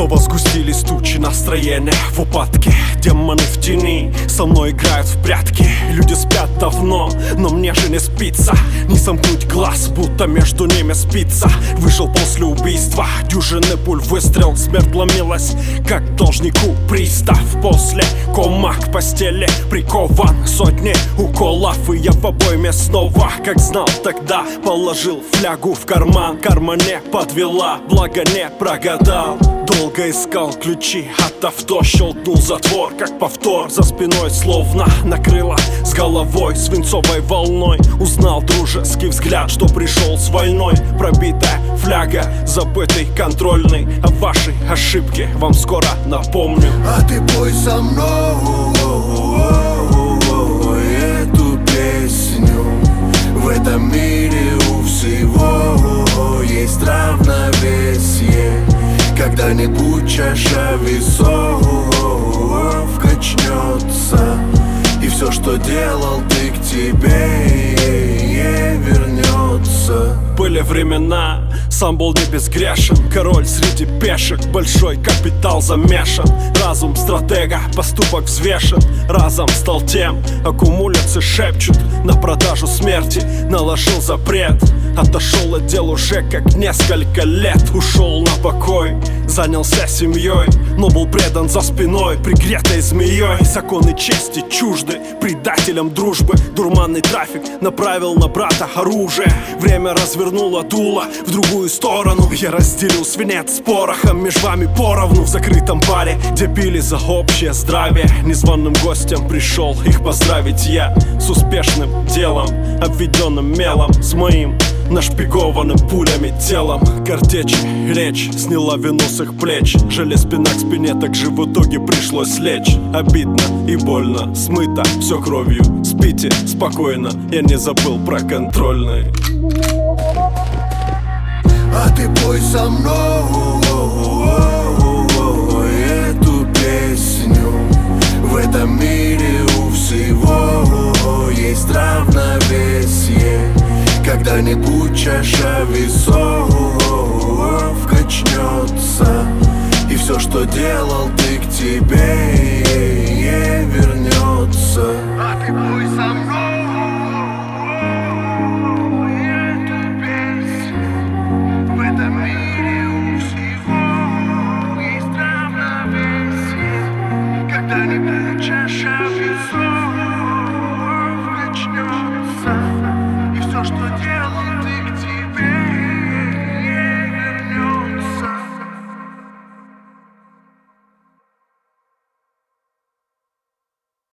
Снова сгустились тучи, настроения в упадке. Демоны в тени со мной играют в прятки. Люди спят давно, но мне же не спится. Не сомкнуть глаз, будто между ними спится. Выжил после убийства, дюжины пуль выстрел. Смерть ломилась, как должнику пристав. После кома к постели прикован. Сотни уколов, и я в обойме снова. Как знал тогда, положил флягу в карман. Карма не подвела, благо не прогадал. Долго искал ключи от авто, щелкнул затвор, как повтор. За спиной словно накрыло с головой свинцовой волной. Узнал дружеский взгляд, что пришел с войной. Пробитая фляга, забытый контрольный. О вашей ошибке вам скоро напомню. А ты пой со мной эту песню. В этом мире у всего есть равновесие. Когда-нибудь чаша весов качнется, и все, что делал ты, к тебе вернется. Были времена, сам был не безгрешен. Король среди пешек, большой капитал замешан. Разум стратега, поступок взвешен. Разом стал тем, о ком улицы шепчут. На продажу смерти наложил запрет. Отошел от дел уже как несколько лет. Ушел на покой, занялся семьей, но был предан за спиной пригретой змеей. Законы чести чужды предателям дружбы. Дурманный трафик направил на брата оружие. Время развернуло дуло в другую сторону. Я разделил свинец с порохом, меж вами поровну. В закрытом баре, где пили за общее здравие. Незваным гостям пришел их поздравить я. С успешным делом, обведенным мелом. С моим нашпигованным пулями телом. Картечь, речь сняла вину с их плеч. Жали спина к спине, так же в итоге пришлось лечь. Обидно и больно, смыто все кровью. Спите спокойно, я не забыл про контрольный. А ты пой со мной эту песню. В этом мире у всего есть равновесие. Когда-нибудь чаша весов качнется, и все, что делал ты, к тебе